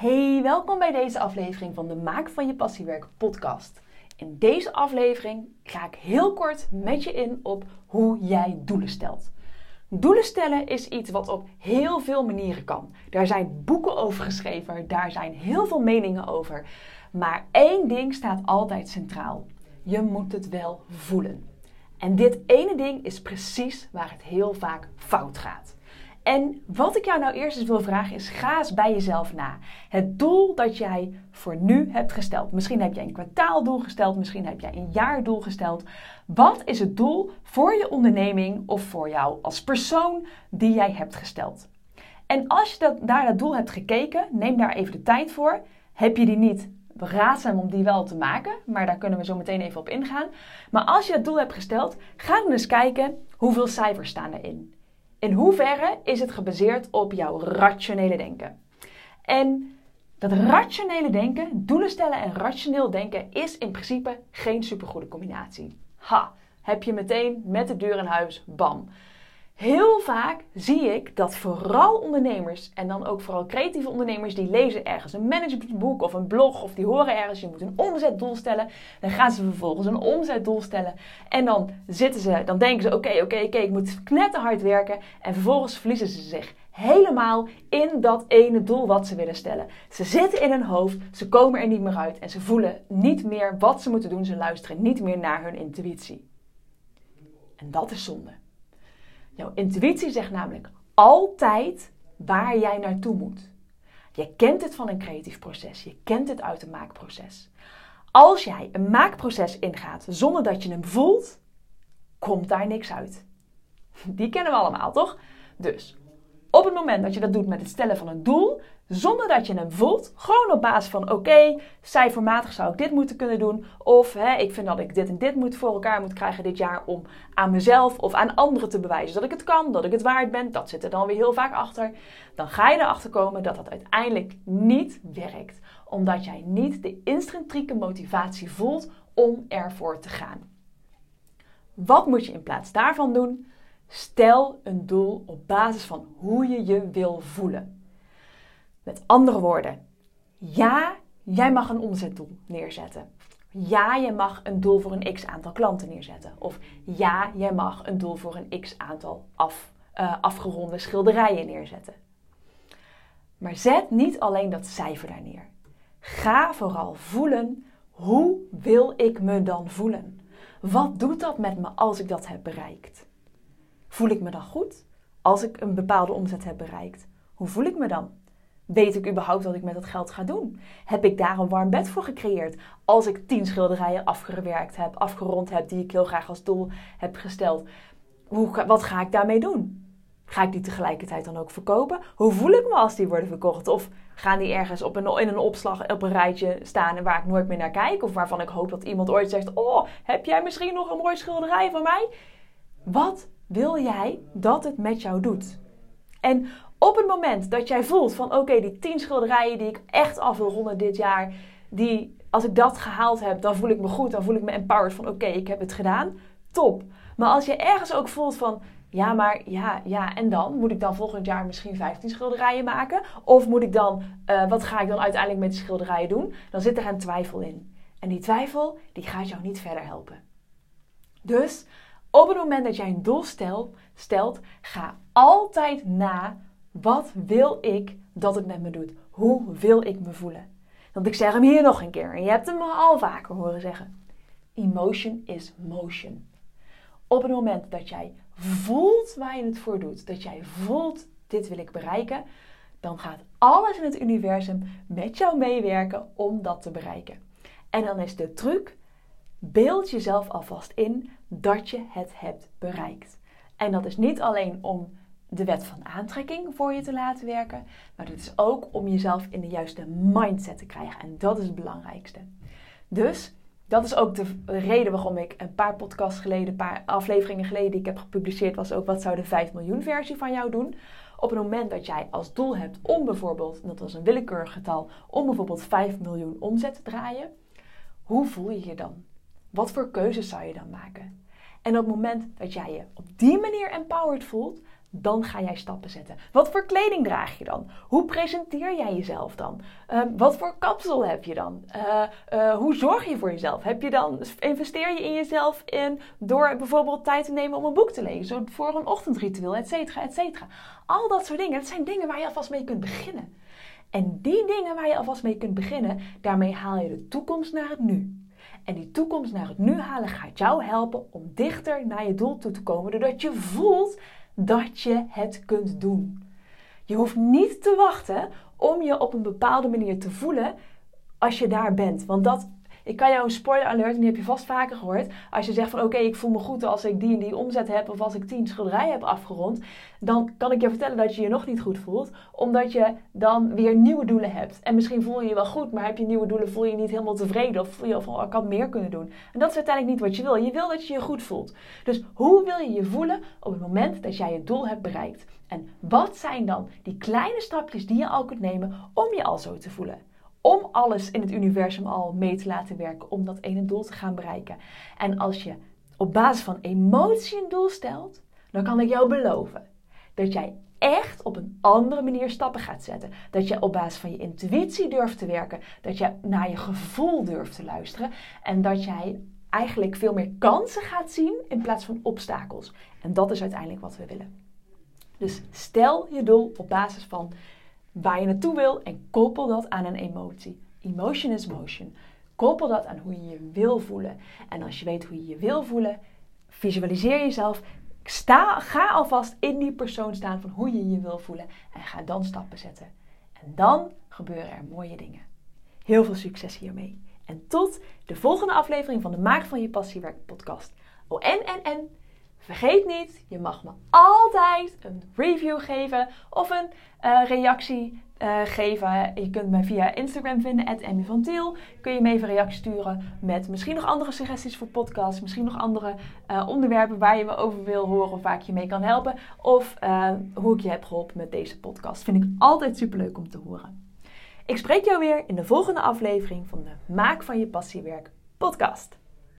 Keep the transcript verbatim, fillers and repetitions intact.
Hey, welkom bij deze aflevering van de Maak van je passiewerk podcast. In deze aflevering ga ik heel kort met je in op hoe jij doelen stelt. Doelen stellen is iets wat op heel veel manieren kan. Daar zijn boeken over geschreven, daar zijn heel veel meningen over. Maar één ding staat altijd centraal. Je moet het wel voelen. En dit ene ding is precies waar het heel vaak fout gaat. En wat ik jou nou eerst eens wil vragen is, ga eens bij jezelf na. Het doel dat jij voor nu hebt gesteld. Misschien heb jij een kwartaaldoel gesteld, misschien heb jij een jaardoel gesteld. Wat is het doel voor je onderneming of voor jou als persoon die jij hebt gesteld? En als je dat, naar dat doel hebt gekeken, neem daar even de tijd voor. Heb je die niet? Raadzaam om die wel te maken, maar daar kunnen we zo meteen even op ingaan. Maar als je het doel hebt gesteld, ga dan eens kijken hoeveel cijfers staan erin. In hoeverre is het gebaseerd op jouw rationele denken? En dat rationele denken, doelen stellen en rationeel denken is in principe geen supergoede combinatie. Ha, heb je meteen met de deur in huis, bam. Heel vaak zie ik dat vooral ondernemers en dan ook vooral creatieve ondernemers die lezen ergens een managementboek of een blog of die horen ergens je moet een omzetdoel stellen. Dan gaan ze vervolgens een omzetdoel stellen en dan zitten ze, dan denken ze oké, okay, oké, okay, oké, okay, ik moet knetterhard werken en vervolgens verliezen ze zich helemaal in dat ene doel wat ze willen stellen. Ze zitten in hun hoofd, ze komen er niet meer uit en ze voelen niet meer wat ze moeten doen, ze luisteren niet meer naar hun intuïtie. En dat is zonde. Jouw intuïtie zegt namelijk altijd waar jij naartoe moet. Je kent het van een creatief proces. Je kent het uit een maakproces. Als jij een maakproces ingaat zonder dat je hem voelt, komt daar niks uit. Die kennen we allemaal, toch? Dus op het moment dat je dat doet met het stellen van een doel, zonder dat je hem voelt, gewoon op basis van oké, okay, cijfermatig zou ik dit moeten kunnen doen. Of hè, ik vind dat ik dit en dit moet voor elkaar moet krijgen dit jaar om aan mezelf of aan anderen te bewijzen dat ik het kan, dat ik het waard ben. Dat zit er dan weer heel vaak achter. Dan ga je erachter komen dat dat uiteindelijk niet werkt. Omdat jij niet de intrinsieke motivatie voelt om ervoor te gaan. Wat moet je in plaats daarvan doen? Stel een doel op basis van hoe je je wil voelen. Met andere woorden, ja, jij mag een omzetdoel neerzetten. Ja, je mag een doel voor een x aantal klanten neerzetten. Of ja, jij mag een doel voor een x aantal af, uh, afgeronde schilderijen neerzetten. Maar zet niet alleen dat cijfer daar neer. Ga vooral voelen, hoe wil ik me dan voelen? Wat doet dat met me als ik dat heb bereikt? Voel ik me dan goed als ik een bepaalde omzet heb bereikt? Hoe voel ik me dan? Weet ik überhaupt wat ik met dat geld ga doen? Heb ik daar een warm bed voor gecreëerd? Als ik tien schilderijen afgewerkt heb, afgerond heb, die ik heel graag als doel heb gesteld. Hoe, wat ga ik daarmee doen? Ga ik die tegelijkertijd dan ook verkopen? Hoe voel ik me als die worden verkocht? Of gaan die ergens op een, in een opslag op een rijtje staan waar ik nooit meer naar kijk? Of waarvan ik hoop dat iemand ooit zegt, oh, heb jij misschien nog een mooi schilderij van mij? Wat wil jij dat het met jou doet? En op het moment dat jij voelt van oké, okay, die tien schilderijen die ik echt af wil ronden dit jaar, die, als ik dat gehaald heb, dan voel ik me goed, dan voel ik me empowered van oké, okay, ik heb het gedaan, top. Maar als je ergens ook voelt van ja, maar ja, ja, en dan? Moet ik dan volgend jaar misschien vijftien schilderijen maken? Of moet ik dan, uh, wat ga ik dan uiteindelijk met die schilderijen doen? Dan zit er een twijfel in. En die twijfel, die gaat jou niet verder helpen. Dus op het moment dat jij een doel stel, stelt, ga altijd na, wat wil ik dat het met me doet? Hoe wil ik me voelen? Want ik zeg hem hier nog een keer, en je hebt hem al vaker horen zeggen. Emotion is motion. Op het moment dat jij voelt waar je het voor doet, dat jij voelt, dit wil ik bereiken, dan gaat alles in het universum met jou meewerken om dat te bereiken. En dan is de truc, beeld jezelf alvast in dat je het hebt bereikt. En dat is niet alleen om de wet van aantrekking voor je te laten werken, maar dat is ook om jezelf in de juiste mindset te krijgen. En dat is het belangrijkste. Dus dat is ook de reden waarom ik een paar podcasts geleden, een paar afleveringen geleden die ik heb gepubliceerd, was ook wat zou de vijf miljoen versie van jou doen. Op het moment dat jij als doel hebt om bijvoorbeeld, dat was een willekeurig getal, om bijvoorbeeld vijf miljoen omzet te draaien, hoe voel je je dan? Wat voor keuzes zou je dan maken? En op het moment dat jij je op die manier empowered voelt, Dan ga jij stappen zetten. Wat voor kleding draag je dan? Hoe presenteer jij jezelf dan? Uh, wat voor kapsel heb je dan? Uh, uh, hoe zorg je voor jezelf? Heb je dan, investeer je in jezelf in door bijvoorbeeld tijd te nemen om een boek te lezen, voor een ochtendritueel, et cetera, et cetera. Al dat soort dingen, dat zijn dingen waar je alvast mee kunt beginnen. En die dingen waar je alvast mee kunt beginnen, daarmee haal je de toekomst naar het nu. En die toekomst naar het nu halen gaat jou helpen om dichter naar je doel toe te komen, doordat je voelt dat je het kunt doen. Je hoeft niet te wachten om je op een bepaalde manier te voelen als je daar bent. Want dat, ik kan jou een spoiler alert, en die heb je vast vaker gehoord. Als je zegt van oké, okay, ik voel me goed als ik die en die omzet heb of als ik tien schilderijen heb afgerond. Dan kan ik je vertellen dat je je nog niet goed voelt. Omdat je dan weer nieuwe doelen hebt. En misschien voel je je wel goed, maar heb je nieuwe doelen, voel je je niet helemaal tevreden. Of voel je van oh, ik had meer kunnen doen. En dat is uiteindelijk niet wat je wil. Je wil dat je je goed voelt. Dus hoe wil je je voelen op het moment dat jij je doel hebt bereikt? En wat zijn dan die kleine stapjes die je al kunt nemen om je al zo te voelen? Om alles in het universum al mee te laten werken om dat ene doel te gaan bereiken. En als je op basis van emotie een doel stelt, dan kan ik jou beloven dat jij echt op een andere manier stappen gaat zetten. Dat je op basis van je intuïtie durft te werken. Dat je naar je gevoel durft te luisteren. En dat jij eigenlijk veel meer kansen gaat zien in plaats van obstakels. En dat is uiteindelijk wat we willen. Dus stel je doel op basis van waar je naartoe wil en koppel dat aan een emotie. Emotion is motion. Koppel dat aan hoe je je wil voelen. En als je weet hoe je je wil voelen, visualiseer jezelf. Sta, ga alvast in die persoon staan van hoe je je wil voelen. En ga dan stappen zetten. En dan gebeuren er mooie dingen. Heel veel succes hiermee. En tot de volgende aflevering van de Maak van je Passiewerk podcast. Oh, en, en, en. Vergeet niet, je mag me altijd een review geven of een uh, reactie uh, geven. Je kunt me via Instagram vinden, at Emmy van Tiel. Kun je me even een reactie sturen met misschien nog andere suggesties voor podcasts. Misschien nog andere uh, onderwerpen waar je me over wil horen of waar ik je mee kan helpen. Of uh, hoe ik je heb geholpen met deze podcast. Vind ik altijd superleuk om te horen. Ik spreek jou weer in de volgende aflevering van de Maak van je Passiewerk podcast.